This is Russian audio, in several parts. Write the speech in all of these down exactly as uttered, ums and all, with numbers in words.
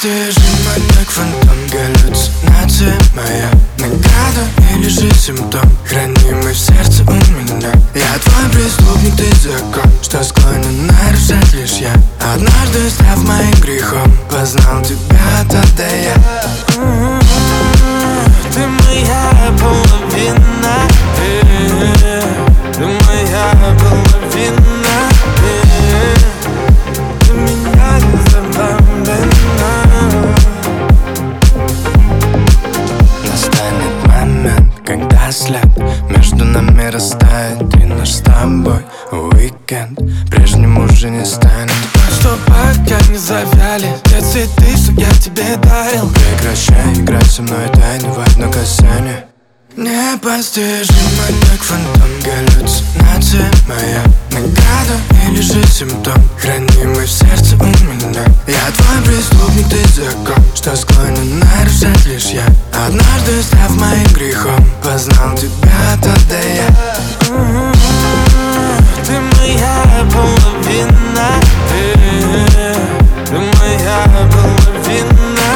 Непостижимо, как фантом, галлюцинация моя. Награда или же симптом, хранимый в сердце у меня. Я твой преступник, ты закон, что склонен нарушать лишь я. Однажды, став моим грехом, познал тебя тогда я. Ты моя половина, ты моя половина, ты меня не забавлена. Настанет момент, когда след между нами растает, и наш с тобой уикенд прежним уже не станет. Что пока не завяли те цветы, что я тебе дарил. Прекращай играть со мной тайны в одно касание. Непостижимо, как фантом, галлюцинация моя. Награда или же симптом, хранимый в сердце у меня. Я твой преступник, ты закон, что склонен нарушать лишь я. Однажды, став моим грехом, познал тебя тогда я. Ты моя половина, ты моя половина,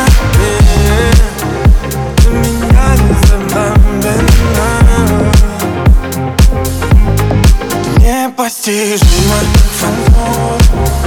ты меня не забавлена. Непостижимо, фантом.